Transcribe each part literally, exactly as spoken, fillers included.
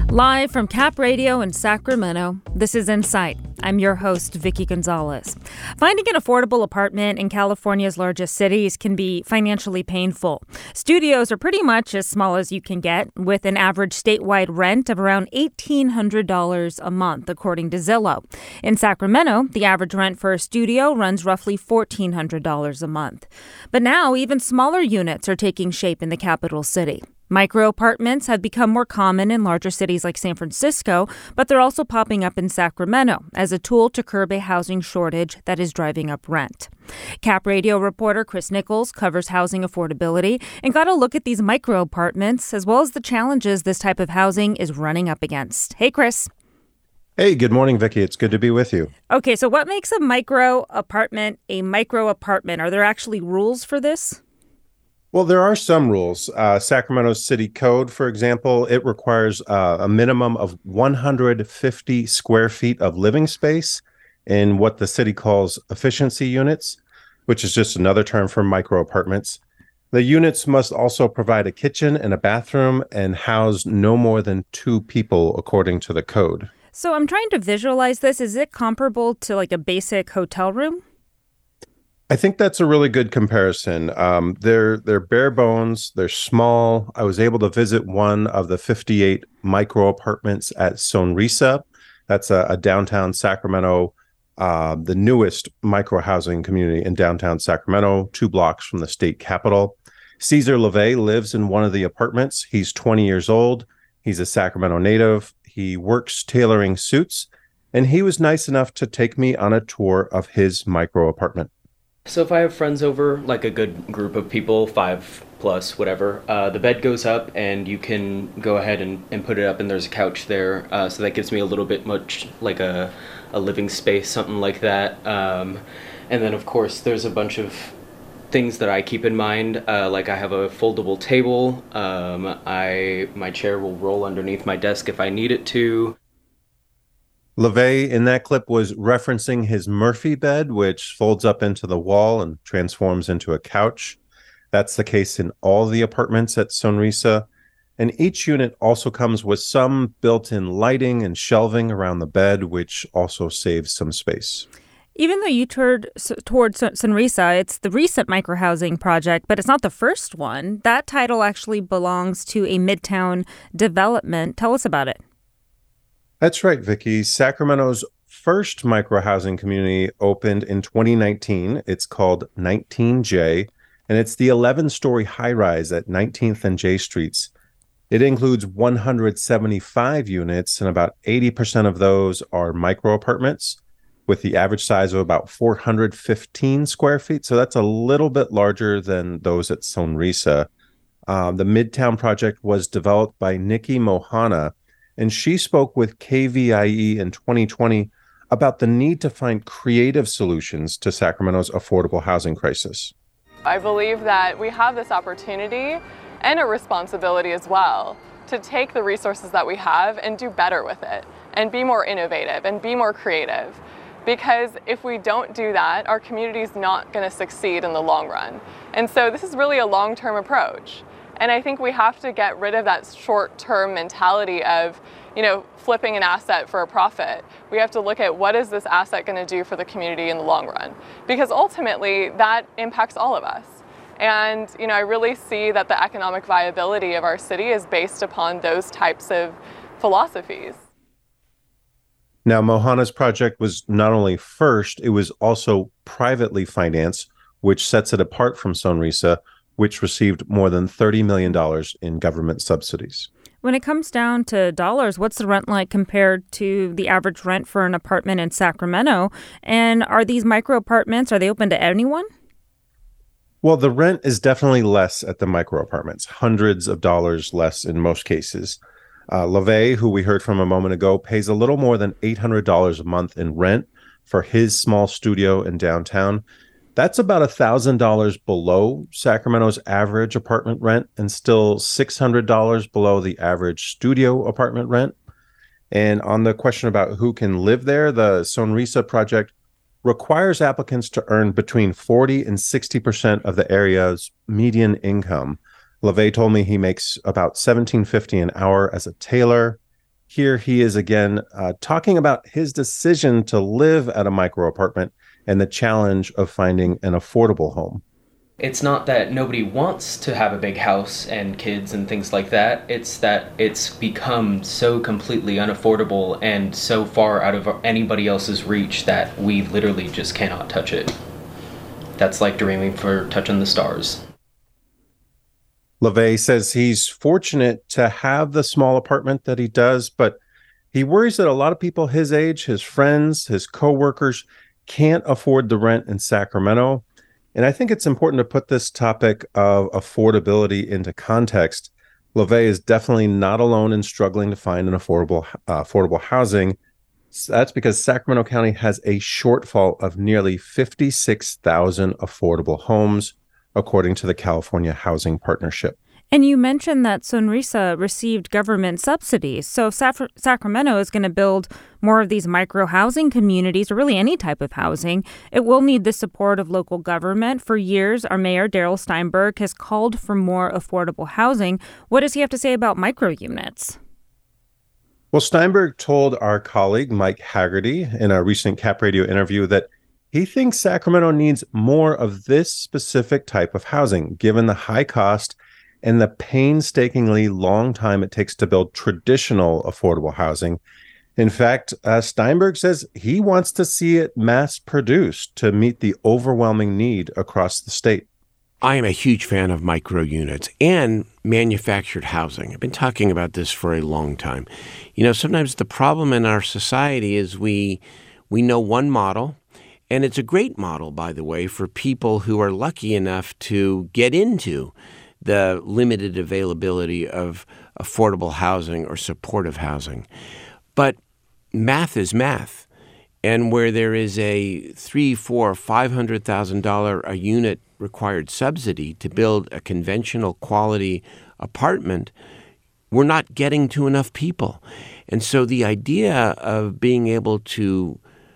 Live from Cap Radio in Sacramento, this is Insight. I'm your host, Vicky Gonzalez. Finding an affordable apartment in California's largest cities can be financially painful. Studios are pretty much as small as you can get, with an average statewide rent of around eighteen hundred dollars a month, according to Zillow. In Sacramento, the average rent for a studio runs roughly fourteen hundred dollars a month. But now, even smaller units are taking shape in the capital city. Micro apartments have become more common in larger cities like San Francisco, but they're also popping up in Sacramento as a tool to curb a housing shortage that is driving up rent. Cap Radio reporter Chris Nichols covers housing affordability and got a look at these micro apartments as well as the challenges this type of housing is running up against. Hey, Chris. Hey, good morning, Vicky. It's good to be with you. Okay, so what makes a micro apartment a micro apartment? Are there actually rules for this? Well, there are some rules. Uh, Sacramento's city code, for example, it requires uh, a minimum of one hundred fifty square feet of living space in what the city calls efficiency units, which is just another term for micro apartments. The units must also provide a kitchen and a bathroom and house no more than two people, according to the code. So I'm trying to visualize this. Is it comparable to like a basic hotel room? I think that's a really good comparison. Um, they're they're bare bones. They're small. I was able to visit one of the fifty-eight micro apartments at Sonrisa. That's a, a downtown Sacramento, uh, the newest micro housing community in downtown Sacramento, two blocks from the state capitol. Cesar LeVay lives in one of the apartments. He's twenty years old. He's a Sacramento native. He works tailoring suits, and he was nice enough to take me on a tour of his micro apartment. So if I have friends over, like a good group of people, five plus, whatever, uh, the bed goes up and you can go ahead and, and put it up and there's a couch there. Uh, so that gives me a little bit much like a, a living space, something like that. Um, and then, of course, there's a bunch of things that I keep in mind. Uh, like I have a foldable table. Um, I my chair will roll underneath my desk if I need it to. LeVay in that clip was referencing his Murphy bed, which folds up into the wall and transforms into a couch. That's the case in all the apartments at Sonrisa. And each unit also comes with some built-in lighting and shelving around the bed, which also saves some space. Even though you toured toward Sonrisa, it's the recent microhousing project, but it's not the first one. That title actually belongs to a Midtown development. Tell us about it. That's right, Vicky. Sacramento's first micro-housing community opened in twenty nineteen. It's called nineteen J, and it's the eleven-story high-rise at nineteenth and J Streets. It includes one hundred seventy-five units, and about eighty percent of those are micro-apartments, with the average size of about four hundred fifteen square feet. So that's a little bit larger than those at Sonrisa. Um, the Midtown project was developed by Nikki Mohana, and she spoke with K V I E in twenty twenty about the need to find creative solutions to Sacramento's affordable housing crisis. I believe that we have this opportunity and a responsibility as well to take the resources that we have and do better with it and be more innovative and be more creative. Because if we don't do that, our community is not going to succeed in the long run. And so this is really a long-term approach. And I think we have to get rid of that short-term mentality of, you know, flipping an asset for a profit. We have to look at what is this asset going to do for the community in the long run? Because ultimately, that impacts all of us. And, you know, I really see that the economic viability of our city is based upon those types of philosophies. Now, Mohana's project was not only first, it was also privately financed, which sets it apart from Sonrisa, which received more than thirty million dollars in government subsidies. When it comes down to dollars, what's the rent like compared to the average rent for an apartment in Sacramento? And are these micro apartments, are they open to anyone? Well, the rent is definitely less at the micro apartments, hundreds of dollars less in most cases. Uh, LeVay, who we heard from a moment ago, pays a little more than eight hundred dollars a month in rent for his small studio in downtown. That's about one thousand dollars below Sacramento's average apartment rent and still six hundred dollars below the average studio apartment rent. And on the question about who can live there, the Sonrisa project requires applicants to earn between forty and sixty percent of the area's median income. LeVay told me he makes about seventeen fifty an hour as a tailor. Here he is again uh, talking about his decision to live at a micro apartment and the challenge of finding an affordable home. It's not that nobody wants to have a big house and kids and things like that. It's that it's become so completely unaffordable and so far out of anybody else's reach that we literally just cannot touch it. That's like dreaming for touching the stars. LeVay says he's fortunate to have the small apartment that he does, but he worries that a lot of people his age, his friends, his coworkers, can't afford the rent in Sacramento. And I think it's important to put this topic of affordability into context. LeVay is definitely not alone in struggling to find an affordable uh, affordable housing. So that's because Sacramento County has a shortfall of nearly fifty-six thousand affordable homes, according to the California Housing Partnership. And you mentioned that Sonrisa received government subsidies. So if Sa- Sacramento is going to build more of these micro-housing communities, or really any type of housing, it will need the support of local government. For years, our mayor, Darrell Steinberg, has called for more affordable housing. What does he have to say about micro-units? Well, Steinberg told our colleague, Mike Haggerty, in a recent Cap Radio interview that he thinks Sacramento needs more of this specific type of housing, given the high cost and the painstakingly long time it takes to build traditional affordable housing. In fact, uh, Steinberg says he wants to see it mass-produced to meet the overwhelming need across the state. I am a huge fan of micro units and manufactured housing. I've been talking about this for a long time. You know, sometimes the problem in our society is we we know one model, and it's a great model, by the way, for people who are lucky enough to get into the limited availability of affordable housing or supportive housing. But math is math. And where there is a three, four, five hundred thousand dollar a unit required subsidy to build a conventional quality apartment, we're not getting to enough people. And so the idea of being able to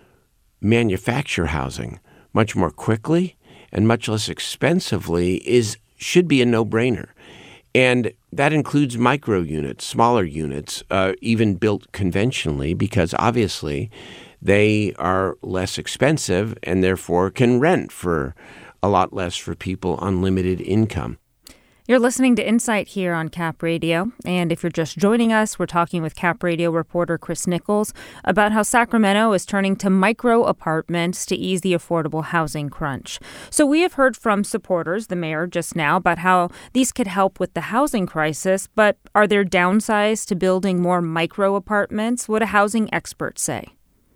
manufacture housing much more quickly and much less expensively is should be a no-brainer. And that includes micro units, smaller units, uh, even built conventionally, because obviously they are less expensive and therefore can rent for a lot less for people on limited income. You're listening to Insight here on Cap Radio, and if you're just joining us, we're talking with Cap Radio reporter Chris Nichols about how Sacramento is turning to micro apartments to ease the affordable housing crunch. So we have heard from supporters, the mayor just now, about how these could help with the housing crisis, but are there downsides to building more micro apartments? What do housing experts say?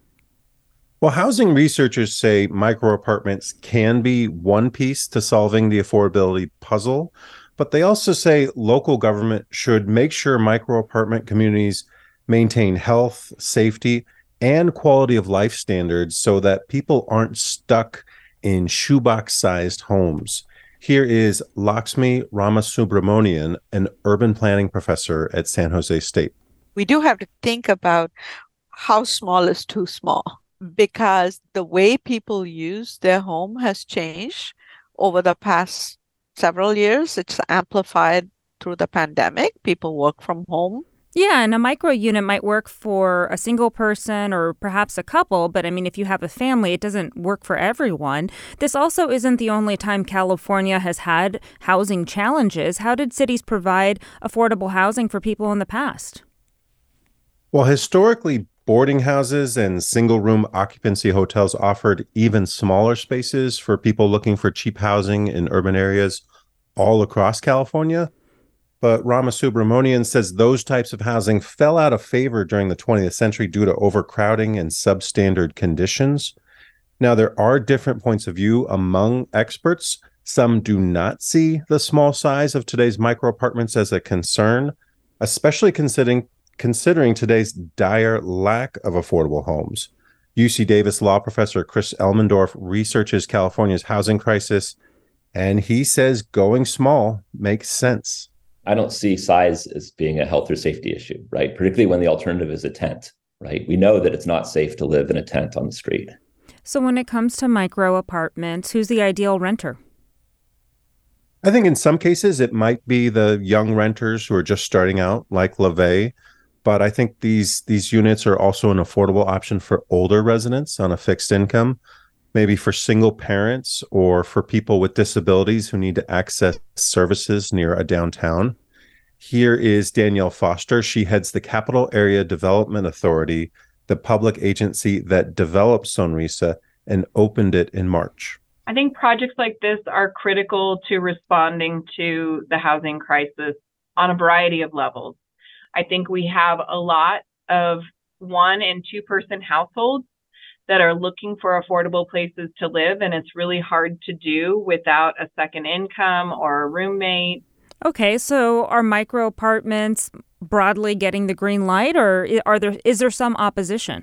Well, housing researchers say micro apartments can be one piece to solving the affordability puzzle. But they also say local government should make sure micro apartment communities maintain health, safety, and quality of life standards so that people aren't stuck in shoebox-sized homes. Here is Lakshmi Ramasubramanian, an urban planning professor at San Jose State. We do have to think about how small is too small, because the way people use their home has changed over the past several years. It's amplified through the pandemic. People work from home. Yeah, and a micro unit might work for a single person or perhaps a couple, but I mean, if you have a family, it doesn't work for everyone. This also isn't the only time California has had housing challenges. How did cities provide affordable housing for people in the past? Well, historically, boarding houses and single-room occupancy hotels offered even smaller spaces for people looking for cheap housing in urban areas all across California. But Ramasubramanian says those types of housing fell out of favor during the twentieth century due to overcrowding and substandard conditions. Now, there are different points of view among experts. Some do not see the small size of today's micro apartments as a concern, especially considering considering today's dire lack of affordable homes. U C Davis law professor Chris Elmendorf researches California's housing crisis, and he says going small makes sense. I don't see size as being a health or safety issue, right? Particularly when the alternative is a tent, right? We know that it's not safe to live in a tent on the street. So when it comes to micro apartments, who's the ideal renter? I think in some cases it might be the young renters who are just starting out, like LeVay. But I think these these units are also an affordable option for older residents on a fixed income, maybe for single parents or for people with disabilities who need to access services near a downtown. Here is Danielle Foster. She heads the Capital Area Development Authority, the public agency that developed Sonrisa and opened it in March. I think projects like this are critical to responding to the housing crisis on a variety of levels. I think we have a lot of one and two person households that are looking for affordable places to live, and it's really hard to do without a second income or a roommate. Okay, so are micro apartments broadly getting the green light, or are there is there some opposition?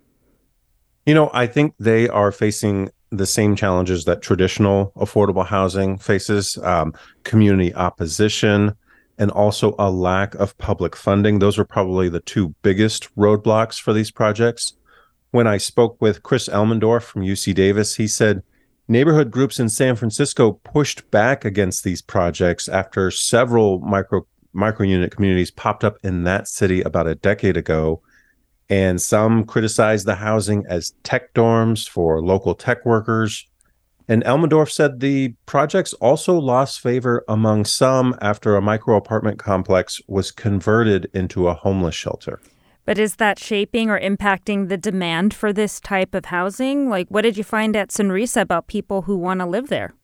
You know, I think they are facing the same challenges that traditional affordable housing faces, um, community opposition, and also a lack of public funding. Those are probably the two biggest roadblocks for these projects. When I spoke with Chris Elmendorf from U C Davis, he said neighborhood groups in San Francisco pushed back against these projects after several micro micro unit communities popped up in that city about a decade ago. And some criticized the housing as tech dorms for local tech workers. And Elmendorf said the projects also lost favor among some after a micro apartment complex was converted into a homeless shelter. But is that shaping or impacting the demand for this type of housing? Like, what did you find at Sonrisa about people who want to live there?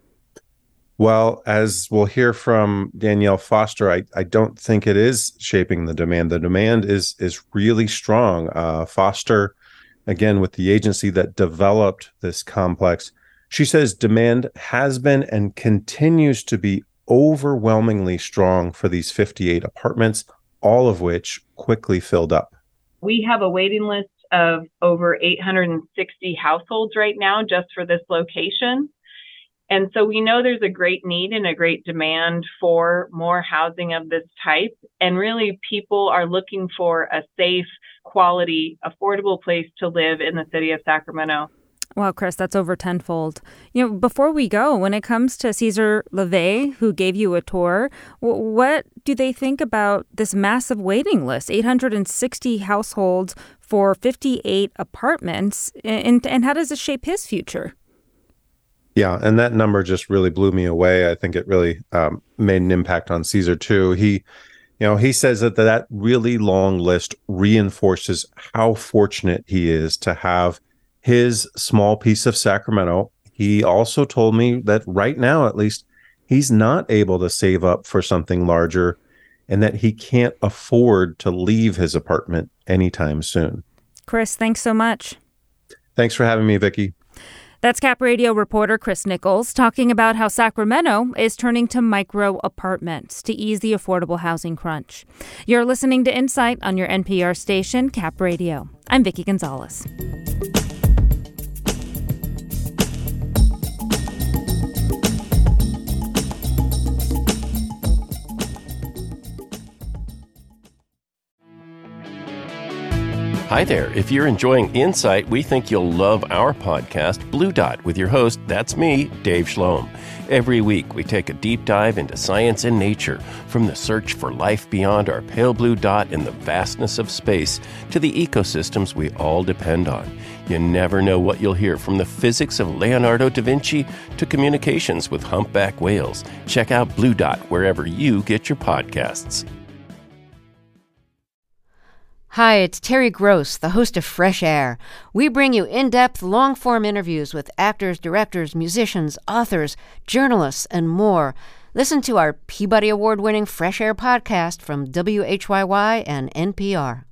Well, as we'll hear from Danielle Foster, I, I don't think it is shaping the demand. The demand is is really strong. Uh, Foster, again, with the agency that developed this complex, she says demand has been and continues to be overwhelmingly strong for these fifty-eight apartments, all of which quickly filled up. We have a waiting list of over eight hundred sixty households right now just for this location. And so we know there's a great need and a great demand for more housing of this type. And really, people are looking for a safe, quality, affordable place to live in the city of Sacramento. Wow, Chris, that's over tenfold. You know, before we go, when it comes to Cesar LeVay, who gave you a tour, what do they think about this massive waiting list, eight hundred sixty households for fifty-eight apartments, and, and how does it shape his future? Yeah, and that number just really blew me away. I think it really um, made an impact on Cesar, too. He, you know, he says that that really long list reinforces how fortunate he is to have his small piece of Sacramento. He also told me that right now, at least, he's not able to save up for something larger and that he can't afford to leave his apartment anytime soon. Chris, thanks so much. Thanks for having me, Vicki. That's Cap Radio reporter Chris Nichols talking about how Sacramento is turning to micro apartments to ease the affordable housing crunch. You're listening to Insight on your N P R station, Cap Radio. I'm Vicki Gonzalez. Hi there. If you're enjoying Insight, we think you'll love our podcast, Blue Dot, with your host, that's me, Dave Schloem. Every week, we take a deep dive into science and nature, from the search for life beyond our pale blue dot in the vastness of space to the ecosystems we all depend on. You never know what you'll hear, from the physics of Leonardo da Vinci to communications with humpback whales. Check out Blue Dot wherever you get your podcasts. Hi, it's Terry Gross, the host of Fresh Air. We bring you in-depth, long-form interviews with actors, directors, musicians, authors, journalists, and more. Listen to our Peabody Award-winning Fresh Air podcast from W H Y Y and N P R.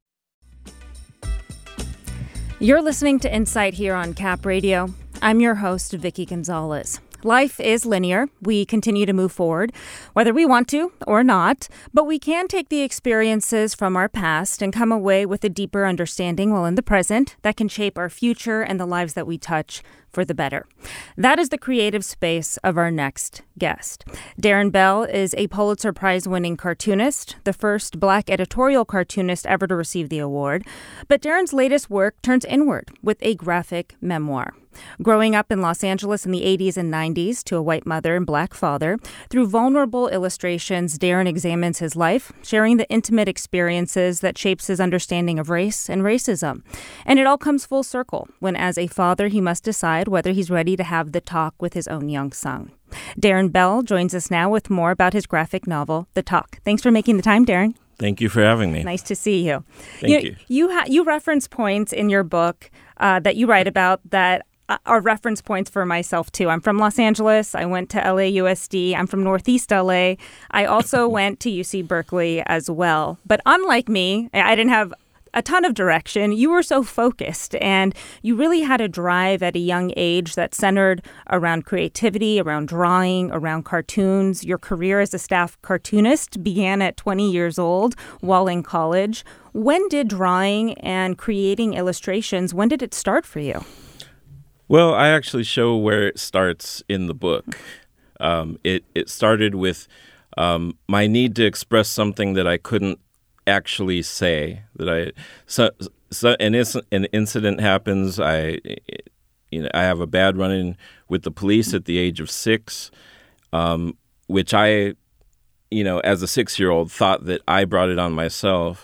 You're listening to Insight here on Cap Radio. I'm your host, Vicki Gonzalez. Life is linear. We continue to move forward, whether we want to or not, but we can take the experiences from our past and come away with a deeper understanding while in the present that can shape our future and the lives that we touch for the better. That is the creative space of our next guest. Darren Bell is a Pulitzer Prize-winning cartoonist, the first Black editorial cartoonist ever to receive the award. But Darren's latest work turns inward with a graphic memoir. Growing up in Los Angeles in the eighties and nineties to a white mother and black father, through vulnerable illustrations, Darren examines his life, sharing the intimate experiences that shapes his understanding of race and racism. And it all comes full circle when, as a father, he must decide whether he's ready to have the talk with his own young son. Darren Bell joins us now with more about his graphic novel, The Talk. Thanks for making the time, Darren. Thank you for having me. Nice to see you. Thank you. You you, ha- you reference points in your book uh, that you write about that are reference points for myself, too. I'm from Los Angeles. I went to L A U S D. I'm from Northeast L A. I also went to U C Berkeley as well. But unlike me, I didn't have a ton of direction. You were so focused, and you really had a drive at a young age that centered around creativity, around drawing, around cartoons. Your career as a staff cartoonist began at twenty years old while in college. When did drawing and creating illustrations, when did it start for you? Well, I actually show where it starts in the book. Um, it, it started with um, my need to express something that I couldn't actually say. That I so, so an, inc- an incident happens. I you know I have a bad run-in with the police at the age of six, um, which I you know as a six-year-old thought that I brought it on myself.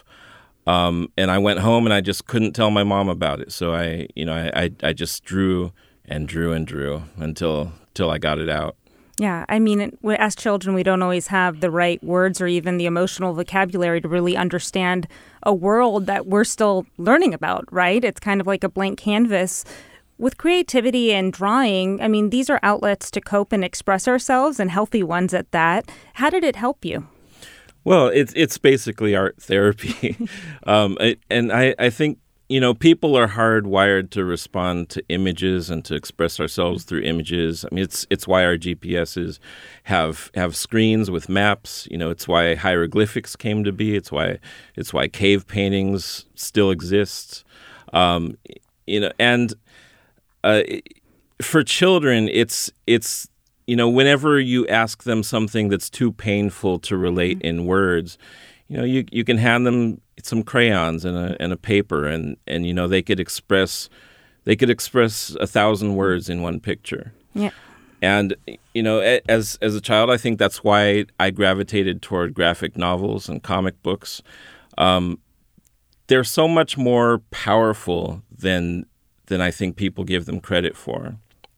Um, and I went home and I just couldn't tell my mom about it. So I you know I I, I just drew and drew and drew until until I got it out. Yeah, I mean, as children, we don't always have the right words or even the emotional vocabulary to really understand a world that we're still learning about, right? It's kind of like a blank canvas. With creativity and drawing, I mean, these are outlets to cope and express ourselves, and healthy ones at that. How did it help you? Well, it's it's basically art therapy. um, and I, I think, you know, people are hardwired to respond to images and to express ourselves through images. I mean, it's it's why our G P S's have have screens with maps. You know, it's why hieroglyphics came to be. It's why it's why cave paintings still exist. Um, you know, and uh, for children, it's it's you know, whenever you ask them something that's too painful to relate in words, you know, you you can hand them some crayons and a and a paper, and, and you know they could express they could express a thousand words in one picture. Yeah. And you know, as as a child, I think that's why I gravitated toward graphic novels and comic books. Um, they're so much more powerful than than I think people give them credit for.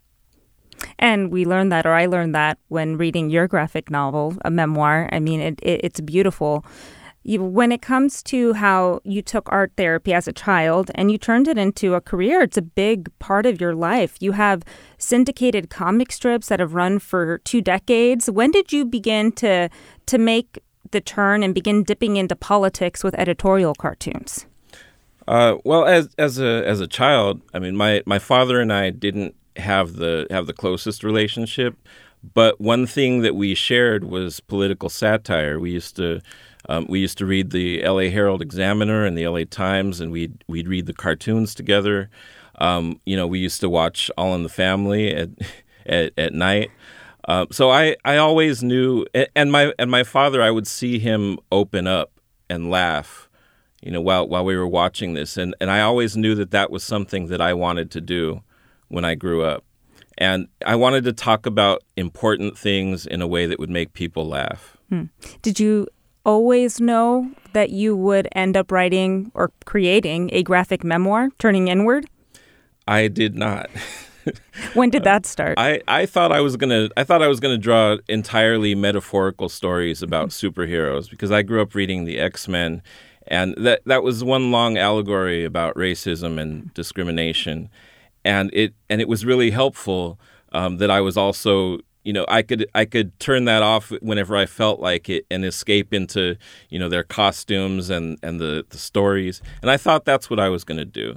And we learned that, or I learned that when reading your graphic novel, a memoir. I mean, it, it it's beautiful. You, when it comes to how you took art therapy as a child and you turned it into a career, it's a big part of your life. You have syndicated comic strips that have run for two decades. When did you begin to to make the turn and begin dipping into politics with editorial cartoons? Uh, well, as as a as a child, I mean, my, my father and I didn't have the have the closest relationship, but one thing that we shared was political satire. We used to um, we used to read the L A Herald Examiner and the L A Times, and we'd we'd read the cartoons together. Um, you know, we used to watch All in the Family at at, at night. Uh, so I, I always knew, and my and my father, I would see him open up and laugh, you know, while while we were watching this, and and I always knew that that was something that I wanted to do when I grew up. And I wanted to talk about important things in a way that would make people laugh. Hmm. Did you always know that you would end up writing or creating a graphic memoir, turning inward? I did not. When did that start? I, I thought I was gonna I thought I was gonna draw entirely metaphorical stories about superheroes because I grew up reading the X-Men, and that that was one long allegory about racism and discrimination. And it and it was really helpful um, that I was also, you know, I could I could turn that off whenever I felt like it and escape into, you know, their costumes and, and the, the stories. And I thought that's what I was going to do.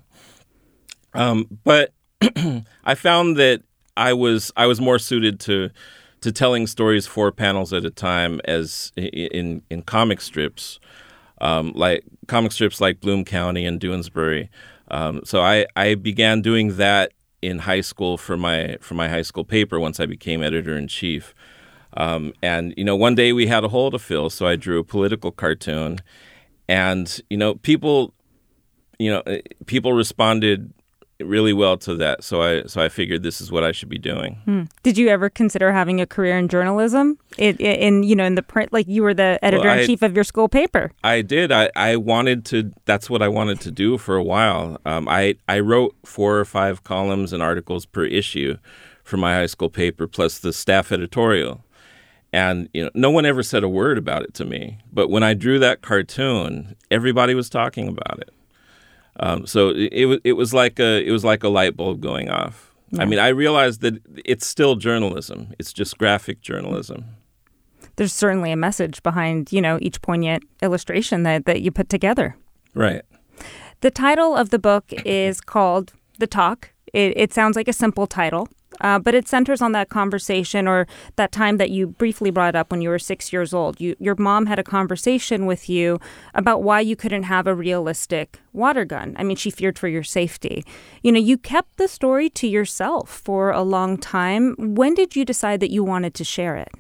Um, but I found that I was I was more suited to to telling stories four panels at a time as in in comic strips, um, like comic strips like Bloom County and Doonesbury. Um, so I, I began doing that in high school for my for my high school paper once I became editor-in-chief. Um, and, you know, one day we had a hole to fill, so I drew a political cartoon. And, you know, people, you know, people responded really well to that. So I so I figured this is what I should be doing. Hmm. Did you ever consider having a career in journalism? In, in you know in the print, like you were the editor in chief of your school paper. I did. I, I wanted to. That's what I wanted to do for a while. Um, I I wrote four or five columns and articles per issue for my high school paper, plus the staff editorial. And you know, no one ever said a word about it to me. But when I drew that cartoon, everybody was talking about it. Um, so it, it was it was like a it was like a light bulb going off. Yeah. I mean, I realized that it's still journalism. It's just graphic journalism. There's certainly a message behind, you know, each poignant illustration that, that you put together. Right. The title of the book is called The Talk. It, it sounds like a simple title, uh, but it centers on that conversation or that time that you briefly brought up when you were six years old. You, your mom had a conversation with you about why you couldn't have a realistic water gun. I mean, she feared for your safety. You know, you kept the story to yourself for a long time. When did you decide that you wanted to share it?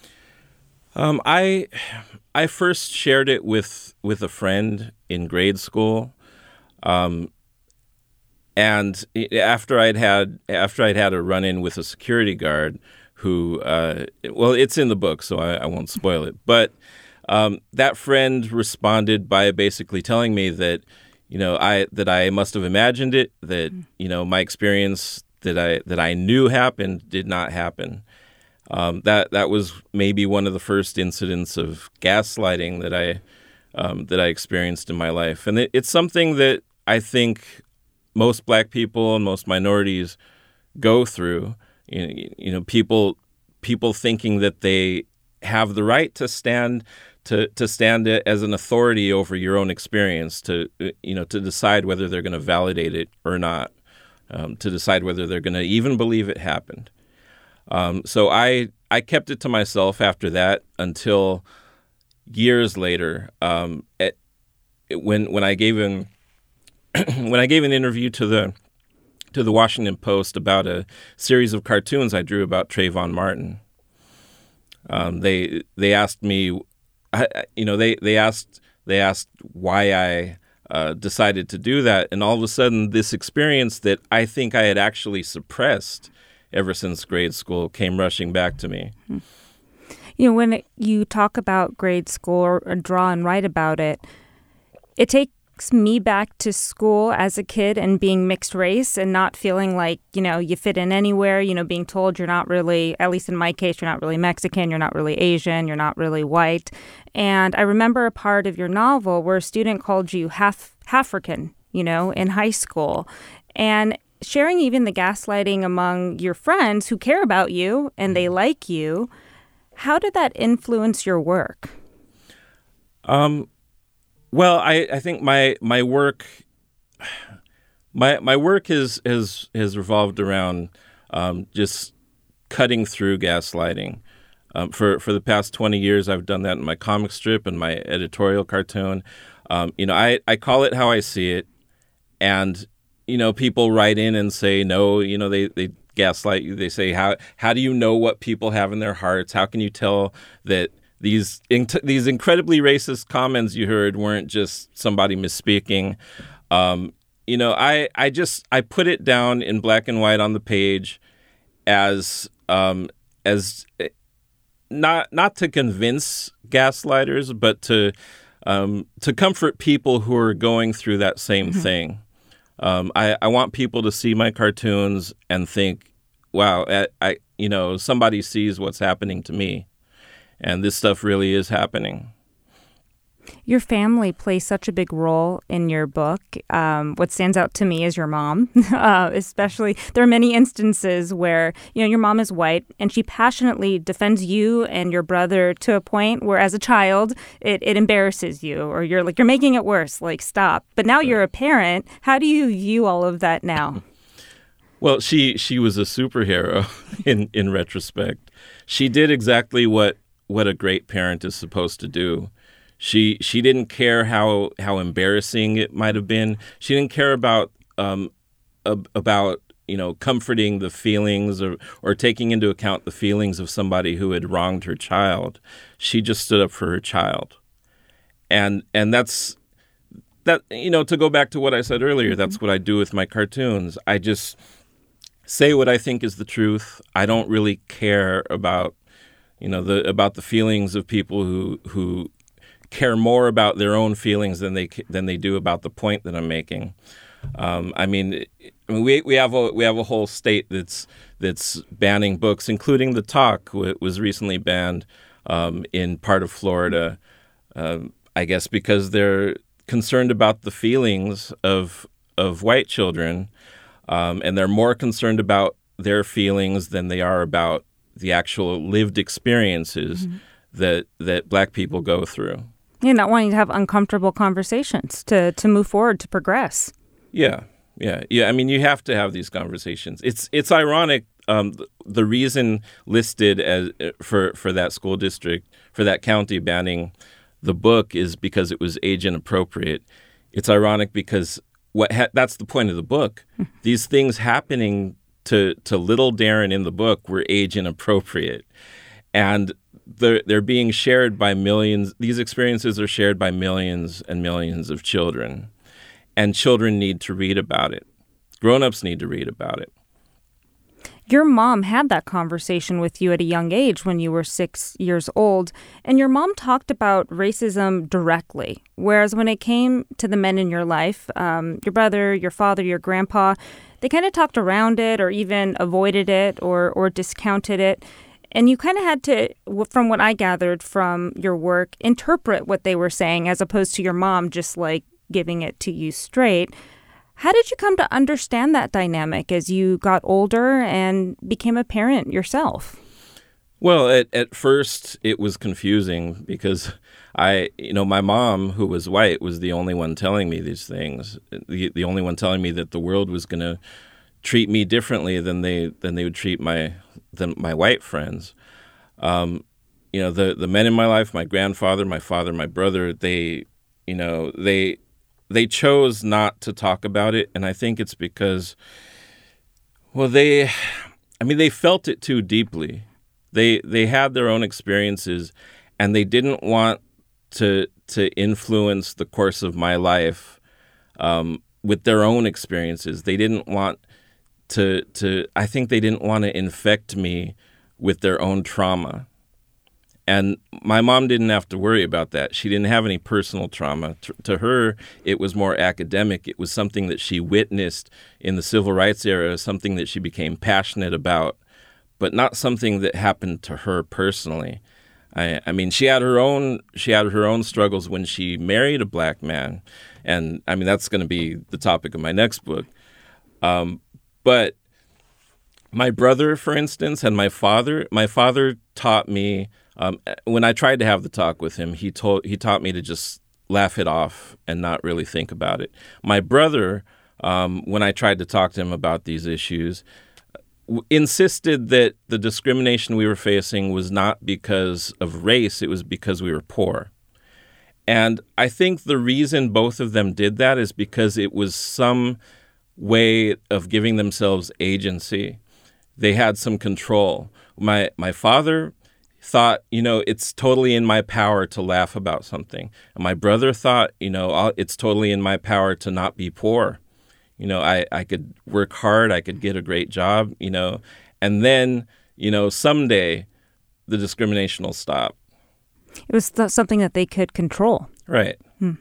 Um, I I first shared it with with a friend in grade school. Um, And after I'd had after I'd had a run-in with a security guard who, uh, well, it's in the book, so I, I won't spoil it. But um, that friend responded by basically telling me that, you know, I that I must have imagined it, that you know my experience that I that I knew happened did not happen. Um, that that was maybe one of the first incidents of gaslighting that I um, that I experienced in my life, and it, it's something that I think most Black people and most minorities go through. You know, you know, people people thinking that they have the right to stand to to stand as an authority over your own experience, to you know to decide whether they're going to validate it or not, um, to decide whether they're going to even believe it happened. Um, so I I kept it to myself after that until years later, um, at, when when I gave an when I gave an interview to the to the Washington Post about a series of cartoons I drew about Trayvon Martin. Um, they they asked me, you know, they they asked they asked why I uh, decided to do that, and all of a sudden, this experience that I think I had actually suppressed ever since grade school came rushing back to me. You know, when it, you talk about grade school or, or draw and write about it, it takes me back to school as a kid and being mixed race and not feeling like, you know, you fit in anywhere, you know, being told you're not really, at least in my case, you're not really Mexican, you're not really Asian, you're not really white. And I remember a part of your novel where a student called you half African, you know, in high school. And sharing even the gaslighting among your friends who care about you and they like you, how did that influence your work? Um, well, I, I think my my work my my work has has has revolved around um, just cutting through gaslighting. Um, for for the past twenty years, I've done that in my comic strip and my editorial cartoon. Um, you know, I, I call it how I see it, and you know, people write in and say, no, you know, they, they gaslight you. They say, how how do you know what people have in their hearts? How can you tell that these in- these incredibly racist comments you heard weren't just somebody misspeaking? Um, you know, I, I just I put it down in black and white on the page as um, as not not to convince gaslighters, but to um, to comfort people who are going through that same mm-hmm. thing. Um, I, I want people to see my cartoons and think, wow, I, I you know, somebody sees what's happening to me, and this stuff really is happening. Your family plays such a big role in your book. Um, what stands out to me is your mom, uh, especially. There are many instances where, you know, your mom is white and she passionately defends you and your brother to a point where as a child, it, it embarrasses you or you're like, you're making it worse, like stop. But now you're a parent. How do you view all of that now? Well, she she was a superhero in, in retrospect. She did exactly what, what a great parent is supposed to do. She she didn't care how, how embarrassing it might have been. She didn't care about um ab- about you know comforting the feelings or, or taking into account the feelings of somebody who had wronged her child. She just stood up for her child, and and that's that, you know, to go back to what I said earlier, that's what I do with my cartoons. I just say what I think is the truth. I don't really care about, you know, the about the feelings of people who who care more about their own feelings than they than they do about the point that I'm making. Um, I mean, I mean, we we have a we have a whole state that's that's banning books, including The Talk, which was recently banned um, in part of Florida. Um, I guess because they're concerned about the feelings of of white children, um, and they're more concerned about their feelings than they are about the actual lived experiences mm-hmm. that that Black people go through. Yeah, not wanting to have uncomfortable conversations to to move forward, to progress. Yeah, yeah, yeah. I mean, you have to have these conversations. It's it's ironic. Um, the, the reason listed as for for that school district, for that county banning the book is because it was age inappropriate. It's ironic because what ha- that's the point of the book. These things happening to to little Darren in the book were age inappropriate, and they're they're being shared by millions. These experiences are shared by millions and millions of children, and children need to read about it. Grown-ups need to read about it. Your mom had that conversation with you at a young age when you were six years old, and your mom talked about racism directly, whereas when it came to the men in your life, um, your brother, your father, your grandpa, they kind of talked around it or even avoided it or, or discounted it. And you kind of had to, from what I gathered from your work, interpret what they were saying as opposed to your mom just like giving it to you straight. How did you come to understand that dynamic as you got older and became a parent yourself? Well, at, at first it was confusing because I, you know, my mom, who was white, was the only one telling me these things, the, the only one telling me that the world was going to treat me differently than they than they would treat my than my white friends. Um, you know, the the men in my life, my grandfather, my father, my brother, they, you know, they. They chose not to talk about it, and I think it's because, well, they, I mean, they felt it too deeply. They they had their own experiences, and they didn't want to to influence the course of my life um, with their own experiences. They didn't want to to. I think they didn't want to infect me with their own trauma. And my mom didn't have to worry about that. She didn't have any personal trauma. T- to her, it was more academic. It was something that she witnessed in the civil rights era, something that she became passionate about, but not something that happened to her personally. I, I mean, she had her own she had her own struggles when she married a Black man, and I mean that's going to be the topic of my next book. Um, but my brother, for instance, and my father, my father taught me. Um, when I tried to have the talk with him, he told he taught me to just laugh it off and not really think about it. My brother, um, when I tried to talk to him about these issues, w- insisted that the discrimination we were facing was not because of race, it was because we were poor. And I think the reason both of them did that is because it was some way of giving themselves agency. They had some control. My my father thought, you know, it's totally in my power to laugh about something. And my brother thought, you know, I'll, it's totally in my power to not be poor. You know, I, I could work hard, I could get a great job, you know, and then, you know, someday the discrimination will stop. It was th- something that they could control. Right. Hmm.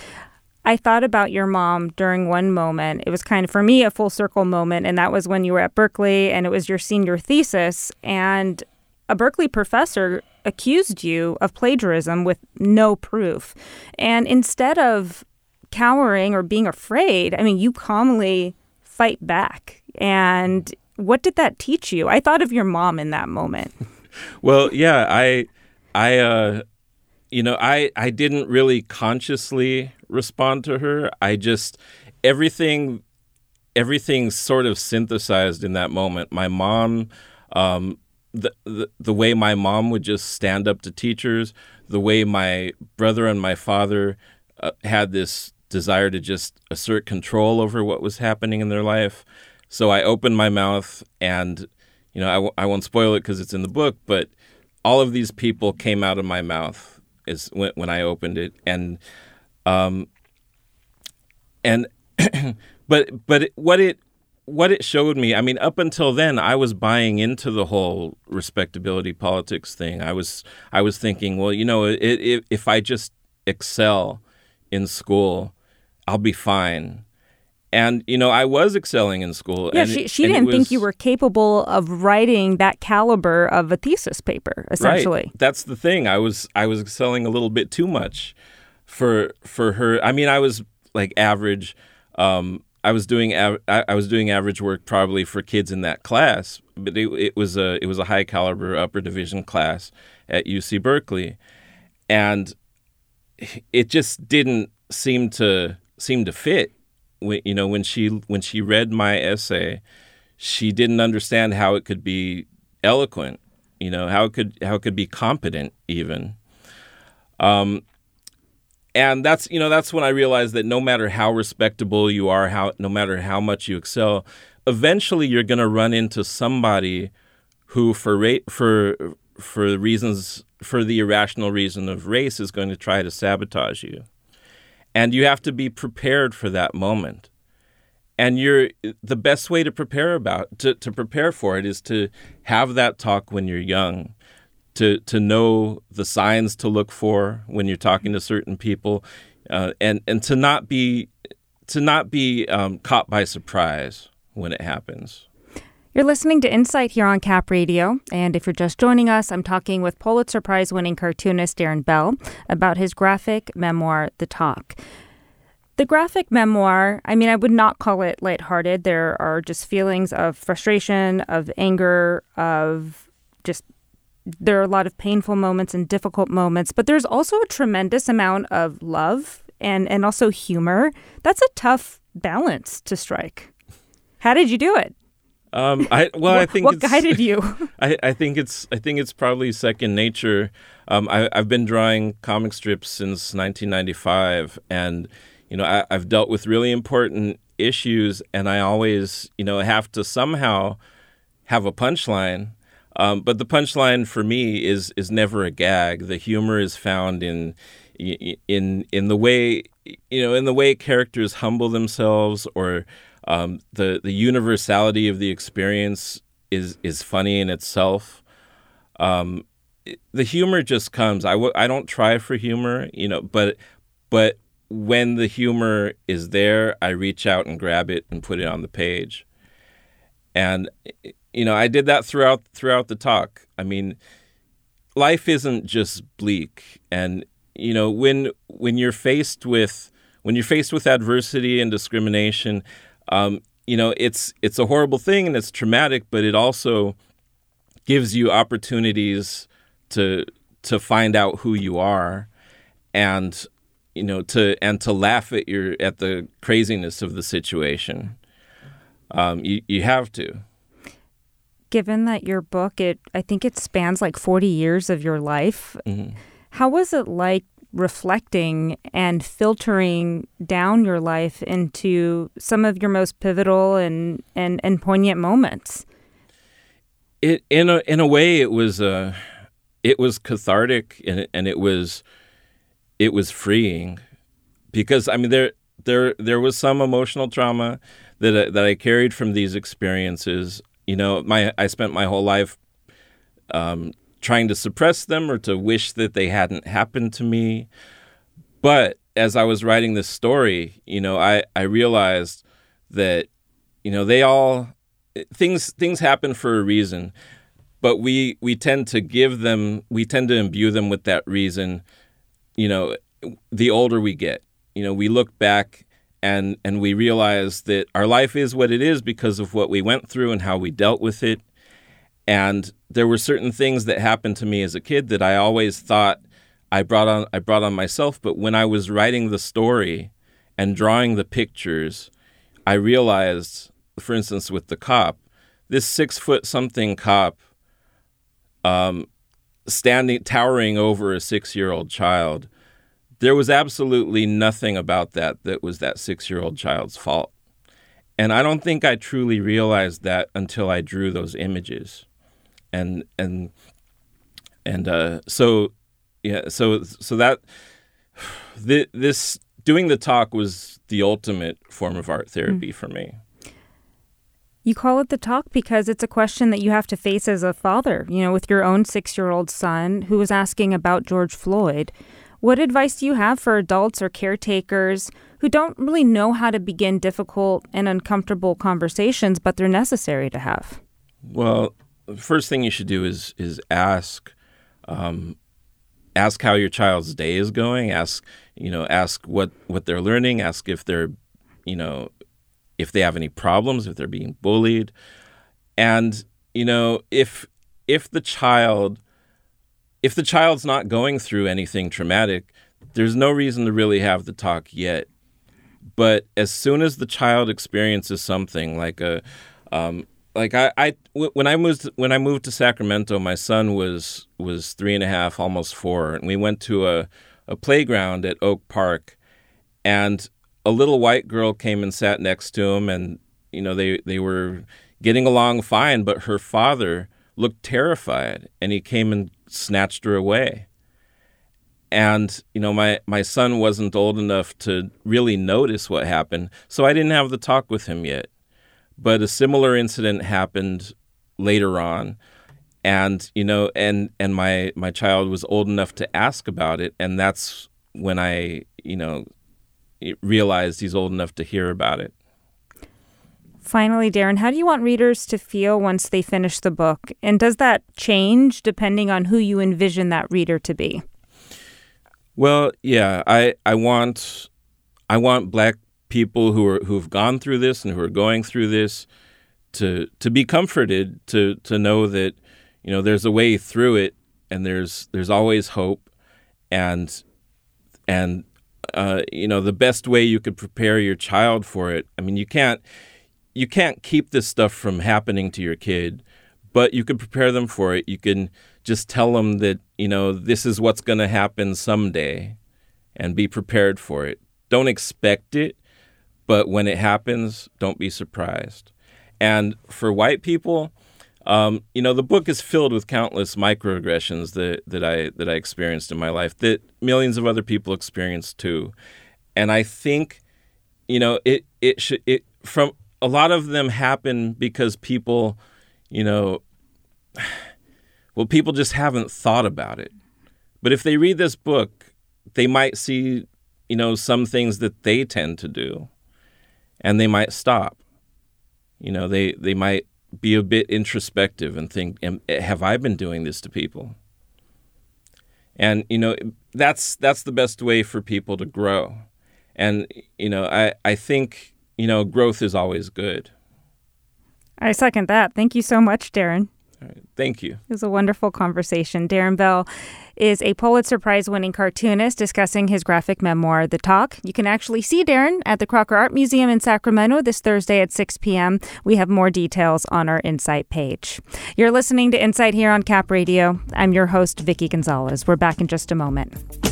I thought about your mom during one moment. It was kind of, for me, a full circle moment, and that was when you were at Berkeley, and it was your senior thesis, and a Berkeley professor accused you of plagiarism with no proof. And instead of cowering or being afraid, I mean, you calmly fight back. And what did that teach you? I thought of your mom in that moment. Well, yeah, I, I, uh, you know, I, I didn't really consciously respond to her. I just, everything, everything sort of synthesized in that moment. My mom, um, The, the the way my mom would just stand up to teachers, the way my brother and my father uh, had this desire to just assert control over what was happening in their life. So I opened my mouth and, you know, I, w- I won't spoil it because it's in the book, but all of these people came out of my mouth is when, when I opened it. And um, and but but it, what it what it showed me, I mean, up until then, I was buying into the whole respectability politics thing. I was I was thinking, well, you know, it, it, if I just excel in school, I'll be fine. And, you know, I was excelling in school. Yeah, and she, it, she and didn't was, think you were capable of writing that caliber of a thesis paper, essentially. Right. That's the thing. I was I was excelling a little bit too much for for her. I mean, I was like average. Um, I was doing av- I, I was doing average work probably for kids in that class, but it, it was a it was a high caliber upper division class at U C Berkeley, and it just didn't seem to seem to fit. When, you know, when she when she read my essay, she didn't understand how it could be eloquent. You know, how it could how it could be competent even. Um, and that's you know that's when I realized that no matter how respectable you are, how no matter how much you excel, eventually you're going to run into somebody who, for ra- for for reasons for the irrational reason of race, is going to try to sabotage you. And you have to be prepared for that moment. And you're the best way to prepare about to, to prepare for it is to have that talk when you're young, to to know the signs to look for when you're talking to certain people, uh, and and to not be to not be um, caught by surprise when it happens. You're listening to Insight here on Cap Radio, and if you're just joining us, I'm talking with Pulitzer Prize-winning cartoonist Darren Bell about his graphic memoir, The Talk. The graphic memoir, I mean, I would not call it lighthearted. There are just feelings of frustration, of anger, of just, there are a lot of painful moments and difficult moments, but there's also a tremendous amount of love and, and also humor. That's a tough balance to strike. How did you do it? Um, I well, what, I think what it's, guided you? I, I think it's I think it's probably second nature. Um, I, I've been drawing comic strips since nineteen ninety-five, and you know I, I've dealt with really important issues, and I always you know have to somehow have a punchline. Um, but the punchline for me is is never a gag. The humor is found in in in the way you know in the way characters humble themselves, or Um, the the universality of the experience is is funny in itself. Um, the humor just comes. I, w- I don't try for humor, you know, but but when the humor is there, I reach out and grab it and put it on the page. And you know, I did that throughout throughout the talk. I mean, life isn't just bleak, and you know, when when you're faced with when you're faced with adversity and discrimination. Um, you know, it's it's a horrible thing and it's traumatic, but it also gives you opportunities to to find out who you are, and you know to and to laugh at your at the craziness of the situation. Um, you you have to. Given that your book, it I think it spans like forty years of your life. Mm-hmm. How was it like reflecting and filtering down your life into some of your most pivotal and, and, and poignant moments? It in a in a way it was uh, it was cathartic and and it was it was freeing, because I mean there there there was some emotional trauma that I, that I carried from these experiences. You know, my I spent my whole life um, trying to suppress them or to wish that they hadn't happened to me. But as I was writing this story, you know, I, I realized that, you know, they all, things things happen for a reason, but we we tend to give them, we tend to imbue them with that reason, you know, the older we get. You know, we look back and and we realize that our life is what it is because of what we went through and how we dealt with it. And there were certain things that happened to me as a kid that I always thought I brought on I brought on myself. But when I was writing the story and drawing the pictures, I realized, for instance, with the cop, this six foot something cop um, standing, towering over a six-year-old child, there was absolutely nothing about that that was that six-year-old child's fault. And I don't think I truly realized that until I drew those images. And and and uh, so yeah, so so that th- this doing the talk was the ultimate form of art therapy mm. for me. You call it the talk because it's a question that you have to face as a father, you know, with your own six-year-old son who was asking about George Floyd. What advice do you have for adults or caretakers who don't really know how to begin difficult and uncomfortable conversations, but they're necessary to have? Well, the first thing you should do is is ask, um, ask how your child's day is going. Ask, you know, ask what, what they're learning. Ask if they're, you know, if they have any problems, if they're being bullied. And, you know, if if the child if the child's not going through anything traumatic, there's no reason to really have the talk yet. But as soon as the child experiences something like a um, like I, I when I moved when I moved to Sacramento, my son was was three and a half, almost four, and we went to a, a playground at Oak Park, and a little white girl came and sat next to him, and, you know, they, they were getting along fine, but her father looked terrified, and he came and snatched her away. And, you know, my, my son wasn't old enough to really notice what happened, so I didn't have the talk with him yet. But a similar incident happened later on, and, you know, and, and my, my child was old enough to ask about it, and that's when I, you know, realized he's old enough to hear about it. Finally, Darren, how do you want readers to feel once they finish the book? And does that change depending on who you envision that reader to be? Well, yeah, I, I want I want Black people who are who've gone through this and who are going through this to to be comforted, to to know that, you know, there's a way through it, and there's there's always hope, and and Uh, you know, the best way you could prepare your child for it. I mean, you can't you can't keep this stuff from happening to your kid, but you can prepare them for it. You can just tell them that, you know, this is what's going to happen someday, and be prepared for it. Don't expect it, but when it happens, don't be surprised. And for white people, Um, you know, the book is filled with countless microaggressions that, that I that I experienced in my life that millions of other people experienced too. And I think, you know, it it should it from a lot of them happen because people, you know, well, people just haven't thought about it. But if they read this book, they might see, you know, some things that they tend to do, and they might stop. You know, they they might be a bit introspective and think, have I been doing this to people? And, you know, that's that's the best way for people to grow. And, you know, I, I think, you know, growth is always good. I second that. Thank you so much, Darren. All right. Thank you. It was a wonderful conversation. Darren Bell is a Pulitzer Prize-winning cartoonist discussing his graphic memoir, The Talk. You can actually see Darren at the Crocker Art Museum in Sacramento this Thursday at six p.m. We have more details on our Insight page. You're listening to Insight here on Cap Radio. I'm your host, Vicky Gonzalez. We're back in just a moment.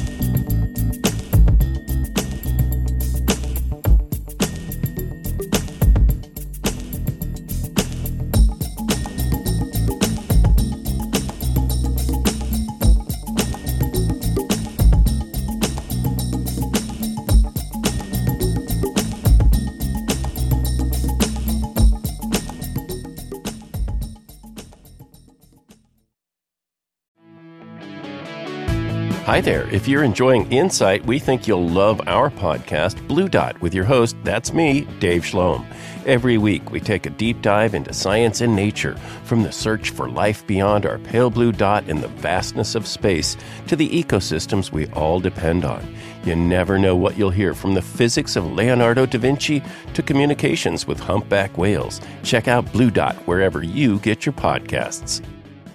Hi there. If you're enjoying Insight, we think you'll love our podcast, Blue Dot, with your host, that's me, Dave Schloem. Every week, we take a deep dive into science and nature, from the search for life beyond our pale blue dot in the vastness of space to the ecosystems we all depend on. You never know what you'll hear, from the physics of Leonardo da Vinci to communications with humpback whales. Check out Blue Dot wherever you get your podcasts.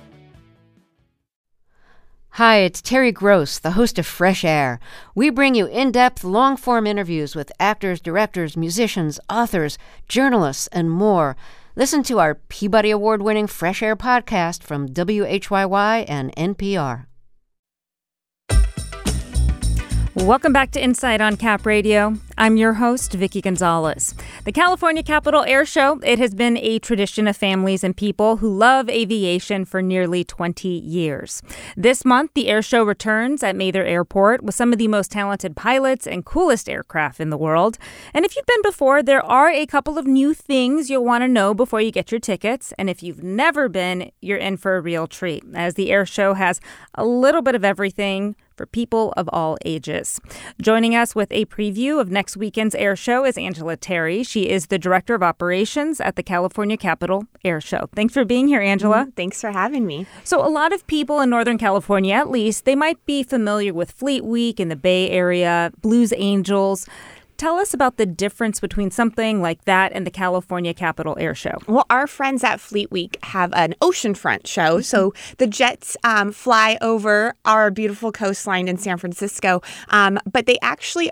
Hi, it's Terry Gross, the host of Fresh Air. We bring you in-depth, long-form interviews with actors, directors, musicians, authors, journalists, and more. Listen to our Peabody Award-winning Fresh Air podcast from W H Y Y and N P R. Welcome back to Insight on Cap Radio. I'm your host, Vicki Gonzalez. The California Capital Air Show, it has been a tradition of families and people who love aviation for nearly twenty years. This month, the air show returns at Mather Airport with some of the most talented pilots and coolest aircraft in the world. And if you've been before, there are a couple of new things you'll want to know before you get your tickets. And if you've never been, you're in for a real treat, as the air show has a little bit of everything for people of all ages. Joining us with a preview of next weekend's air show is Angela Terry. She is the Director of Operations at the California Capital Air Show. Thanks for being here, Angela. Mm, thanks for having me. So a lot of people in Northern California, at least, they might be familiar with Fleet Week in the Bay Area, Blues Angels. Tell us about the difference between something like that and the California Capital Air Show. Well, our friends at Fleet Week have an oceanfront show. So the jets um, fly over our beautiful coastline in San Francisco, um, but they actually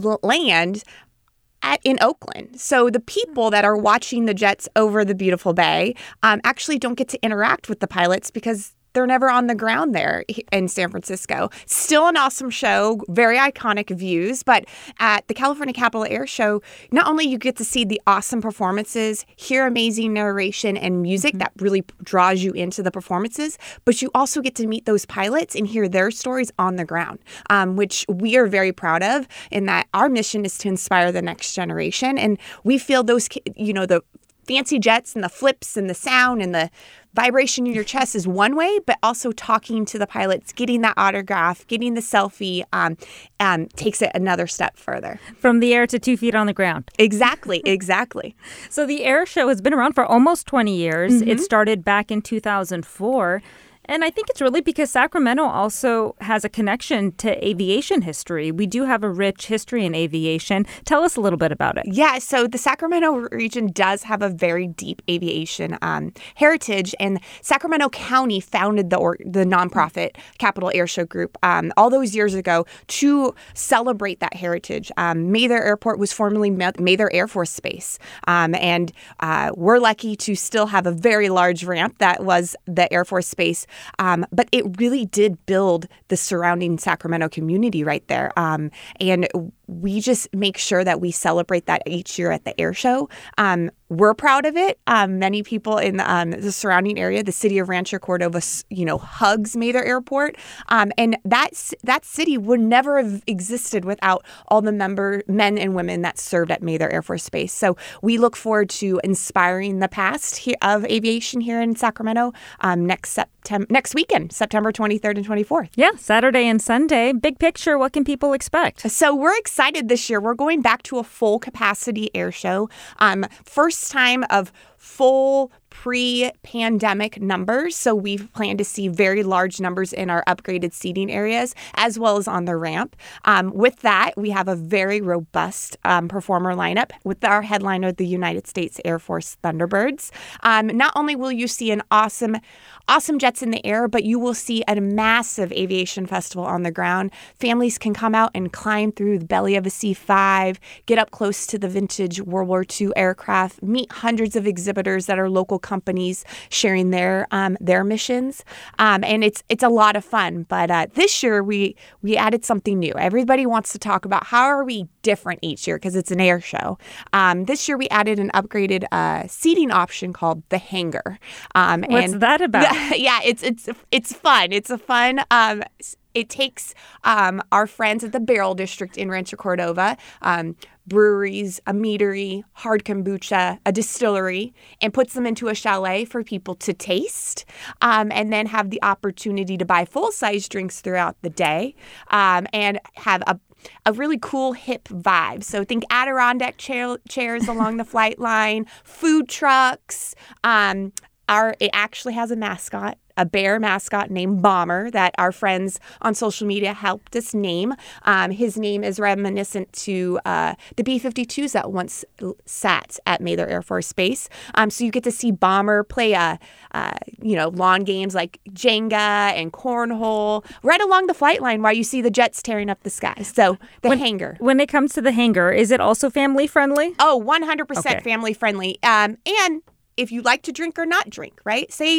land At, in Oakland. So the people that are watching the jets over the beautiful bay um, actually don't get to interact with the pilots because they're never on the ground there in San Francisco. Still an awesome show, very iconic views. But at the California Capital Air Show, not only you get to see the awesome performances, hear amazing narration and music mm-hmm. that really draws you into the performances, but you also get to meet those pilots and hear their stories on the ground, um, which we are very proud of, in that our mission is to inspire the next generation. And we feel those, you know, the fancy jets and the flips and the sound and the vibration in your chest is one way, but also talking to the pilots, getting that autograph, getting the selfie um, um, takes it another step further. From the air to two feet on the ground. Exactly, exactly. So the air show has been around for almost twenty years. Mm-hmm. It started back in two thousand four. And I think it's really because Sacramento also has a connection to aviation history. We do have a rich history in aviation. Tell us a little bit about it. Yeah, so the Sacramento region does have a very deep aviation um, heritage, and Sacramento County founded the or, the nonprofit Capital Air Show Group um, all those years ago to celebrate that heritage. Um, Mather Airport was formerly Mather Air Force Base, um, and uh, we're lucky to still have a very large ramp that was the Air Force Base. Um, but it really did build the surrounding Sacramento community right there. Um, and we just make sure that we celebrate that each year at the air show. Um, we're proud of it. Um, many people in the, um, the surrounding area, the city of Rancho Cordova, you know, hugs Mather Airport. Um, and that, that city would never have existed without all the member men and women that served at Mather Air Force Base. So we look forward to inspiring the past here of aviation here in Sacramento um, next September, next weekend, September twenty-third and twenty-fourth. Yeah, Saturday and Sunday. Big picture, what can people expect? So we're excited this year. We're going back to a full capacity air show. Um, first time of full pre-pandemic numbers. So we plan to see very large numbers in our upgraded seating areas as well as on the ramp. Um, with that, we have a very robust um, performer lineup with our headliner, the United States Air Force Thunderbirds. Um, not only will you see an awesome, awesome jets in the air, but you will see a massive aviation festival on the ground. Families can come out and climb through the belly of a C five, get up close to the vintage World War Two aircraft, meet hundreds of exhibitors that are local companies sharing their um, their missions, um, and it's it's a lot of fun. But uh, this year we we added something new. Everybody wants to talk about how are we different each year because it's an air show. Um, this year we added an upgraded uh, seating option called the Hangar. Um, What's and that about? Yeah, it's it's it's fun. It's a fun. Um, It takes um, our friends at the Barrel District in Rancho Cordova, um, breweries, a meadery, hard kombucha, a distillery, and puts them into a chalet for people to taste, um, and then have the opportunity to buy full-size drinks throughout the day, um, and have a a really cool, hip vibe. So think Adirondack chair, chairs along the flight line, food trucks. Um, our it actually has a mascot. A bear mascot named Bomber that our friends on social media helped us name. Um, his name is reminiscent to uh, the B fifty-twos that once sat at Mather Air Force Base. Um, so you get to see Bomber play, uh, uh, you know, lawn games like Jenga and cornhole right along the flight line while you see the jets tearing up the sky. So the when, Hangar. When it comes to the Hangar, is it also family friendly? Oh, one hundred percent okay. family friendly. Um, and if you like to drink or not drink, right? Say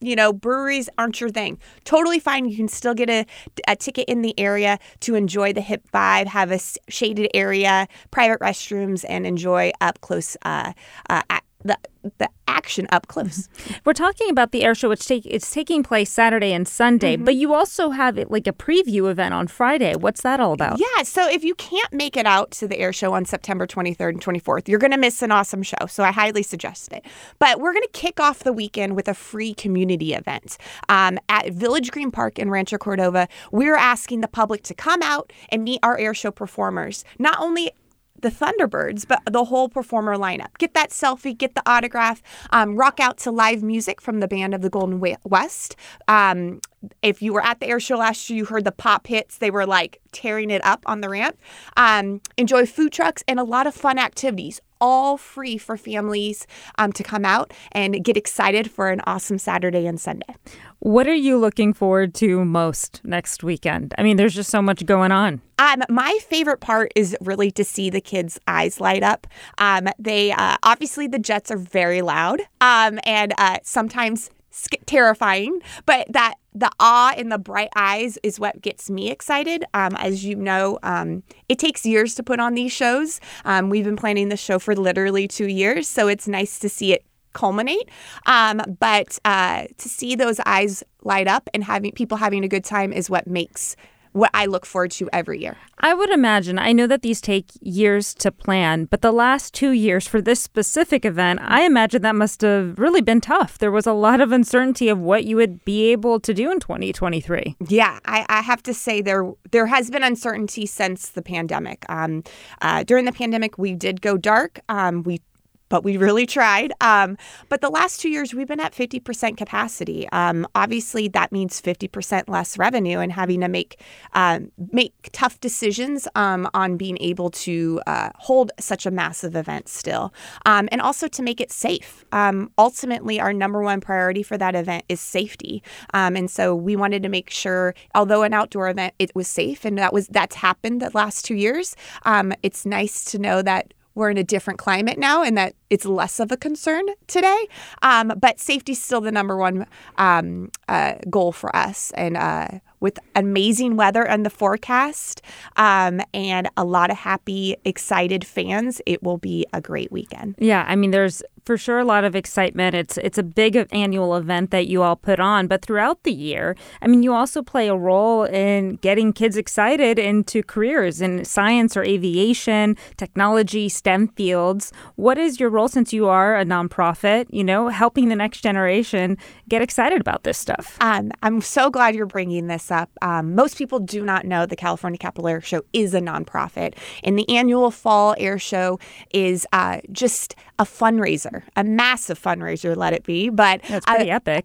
you know, breweries aren't your thing. Totally fine. You can still get a, a ticket in the area to enjoy the hip vibe, have a shaded area, private restrooms, and enjoy up close uh, uh, the the action up close. We're talking about the air show. It's, take, it's taking place Saturday and Sunday, mm-hmm. but you also have it like a preview event on Friday. What's that all about? Yeah, so if you can't make it out to the air show on September twenty-third and twenty-fourth, you're going to miss an awesome show, so I highly suggest it. But we're going to kick off the weekend with a free community event. Um, at Village Green Park in Rancho Cordova, we're asking the public to come out and meet our air show performers. Not only the Thunderbirds, but the whole performer lineup. Get that selfie, get the autograph, um, rock out to live music from the band of the Golden West. Um, if you were at the air show last year, you heard the pop hits. They were like tearing it up on the ramp. Um, enjoy food trucks and a lot of fun activities, all free for families um, to come out and get excited for an awesome Saturday and Sunday. What are you looking forward to most next weekend? I mean, there's just so much going on. Um, my favorite part is really to see the kids' eyes light up. Um, they uh, obviously the Jets are very loud um, and uh, sometimes sc- terrifying, but that the awe in the bright eyes is what gets me excited. Um, as you know, um, it takes years to put on these shows. Um, we've been planning this show for literally two years, so it's nice to see it culminate. Um, but uh, to see those eyes light up and having people having a good time is what makes what I look forward to every year. I would imagine, I know that these take years to plan, but the last two years for this specific event, I imagine that must have really been tough. There was a lot of uncertainty of what you would be able to do in twenty twenty-three. Yeah, I, I have to say there there has been uncertainty since the pandemic. Um, uh, during the pandemic, we did go dark. Um, we But we really tried. Um, but the last two years, we've been at fifty percent capacity. Um, obviously, that means fifty percent less revenue and having to make um, make tough decisions um, on being able to uh, hold such a massive event still. Um, and also to make it safe. Um, ultimately, our number one priority for that event is safety. Um, and so we wanted to make sure, although an outdoor event, it was safe. And that was that's happened the last two years. Um, it's nice to know that we're in a different climate now and that it's less of a concern today. Um, but safety is still the number one um, uh, goal for us. And uh, with amazing weather on the forecast um, and a lot of happy, excited fans, it will be a great weekend. Yeah, I mean, there's for sure a lot of excitement. It's it's a big annual event that you all put on. But throughout the year, I mean, you also play a role in getting kids excited into careers in science or aviation, technology, STEM fields. What is your role since you are a nonprofit, you know, helping the next generation get excited about this stuff? Um, I'm so glad you're bringing this up. Um, most people do not know the California Capital Air Show is a nonprofit. And the annual Fall Air Show is uh, just a fundraiser, a massive fundraiser, let it be. But that's pretty uh, epic.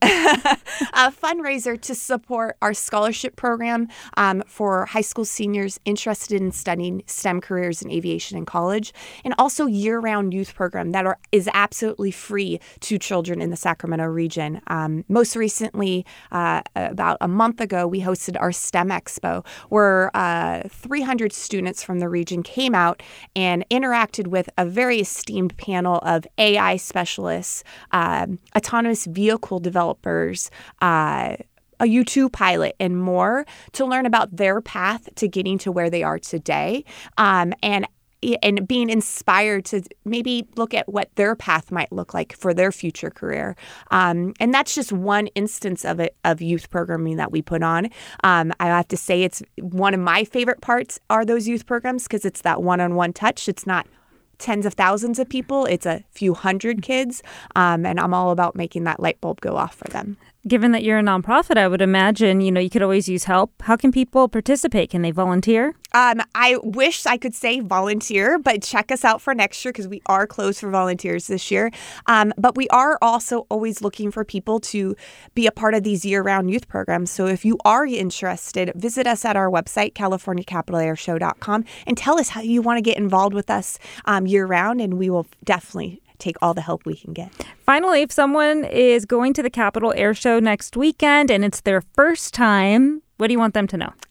A fundraiser to support our scholarship program um, for high school seniors interested in studying STEM careers in aviation in college, and also year-round youth program that are is absolutely free to children in the Sacramento region. Um, most recently, uh, about a month ago, we hosted our STEM Expo, where uh, three hundred students from the region came out and interacted with a very esteemed panel of A I specialists, uh, autonomous vehicle developers, uh, a U two pilot, and more to learn about their path to getting to where they are today. Um, and and being inspired to maybe look at what their path might look like for their future career. Um, and that's just one instance of it, of youth programming that we put on. Um, I have to say it's one of my favorite parts are those youth programs because it's that one-on-one touch. It's not tens of thousands of people. It's a few hundred kids. Um, and I'm all about making that light bulb go off for them. Given that you're a nonprofit, I would imagine, you know, you could always use help. How can people participate? Can they volunteer? Um, I wish I could say volunteer, but check us out for next year because we are closed for volunteers this year. Um, but we are also always looking for people to be a part of these year-round youth programs. So if you are interested, visit us at our website, california capital air show dot com, and tell us how you want to get involved with us um, year-round, and we will definitely take all the help we can get. Finally, if someone is going to the Capital Air Show next weekend and it's their first time, what do you want them to know?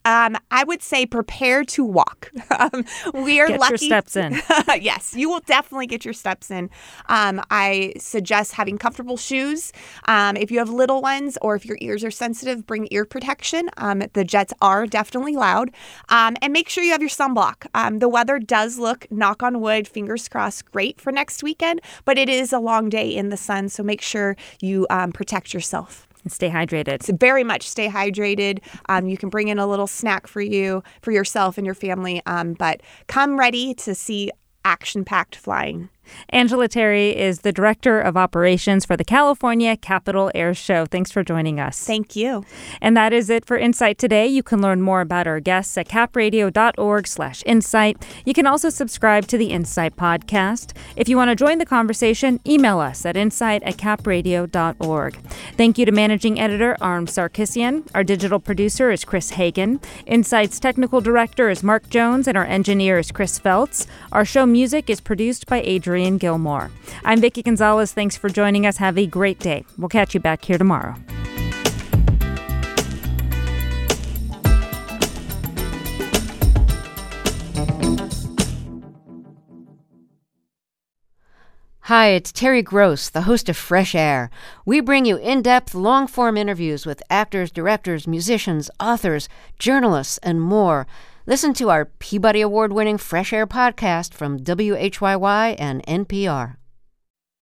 Um, I would say prepare to walk. um, we are get lucky. your steps in. Yes, you will definitely get your steps in. Um, I suggest having comfortable shoes. Um, if you have little ones or if your ears are sensitive, bring ear protection. Um, the jets are definitely loud. Um, and make sure you have your sunblock. Um, the weather does look, knock on wood, fingers crossed, great for next weekend, but it is a long day in the sun, so make sure you um, protect yourself. And stay hydrated. So very much stay hydrated. Um, you can bring in a little snack for you, for yourself and your family, um, but come ready to see action-packed flying. Angela Terry is the Director of Operations for the California Capital Air Show. Thanks for joining us. Thank you. And that is it for Insight today. You can learn more about our guests at capradio.org slash insight. You can also subscribe to the Insight podcast. If you want to join the conversation, email us at insight at capradio dot org. Thank you to Managing Editor Arm Sarkissian. Our digital producer is Chris Hagen. Insight's technical director is Mark Jones, and our engineer is Chris Feltz. Our show music is produced by Adrian Gilmore. I'm Vicki Gonzalez. Thanks for joining us. Have a great day. We'll catch you back here tomorrow. Hi, it's Terry Gross, the host of Fresh Air. We bring you in-depth, long-form interviews with actors, directors, musicians, authors, journalists, and more. Listen to our Peabody Award-winning Fresh Air podcast from W H Y Y and N P R.